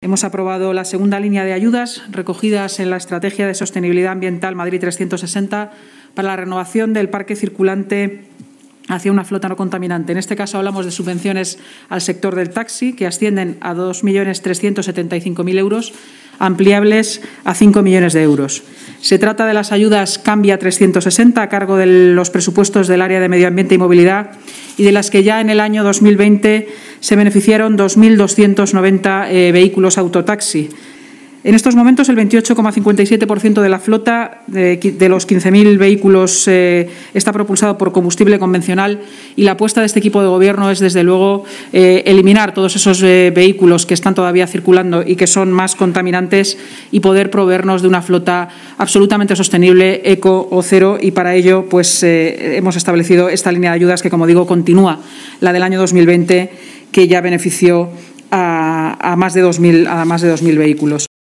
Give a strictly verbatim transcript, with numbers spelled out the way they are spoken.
Hemos aprobado la segunda línea de ayudas recogidas en la Estrategia de Sostenibilidad Ambiental Madrid trescientos sesenta para la renovación del parque circulante hacia una flota no contaminante. En este caso hablamos de subvenciones al sector del taxi, que ascienden a dos millones trescientos setenta y cinco mil euros, ampliables a cinco millones de euros. Se trata de las ayudas Cambia trescientos sesenta a cargo de los presupuestos del área de Medio Ambiente y Movilidad y de las que ya en el año dos mil veinte se beneficiaron dos mil doscientos noventa eh, vehículos autotaxi. En estos momentos, el veintiocho coma cincuenta y siete por ciento de la flota de, de los quince mil vehículos eh, está propulsado por combustible convencional y la apuesta de este equipo de Gobierno es, desde luego, eh, eliminar todos esos eh, vehículos que están todavía circulando y que son más contaminantes y poder proveernos de una flota absolutamente sostenible, eco o cero. Y para ello, pues, eh, hemos establecido esta línea de ayudas que, como digo, continúa la del año dos mil veinte, que ya benefició a, a más de dos mil vehículos.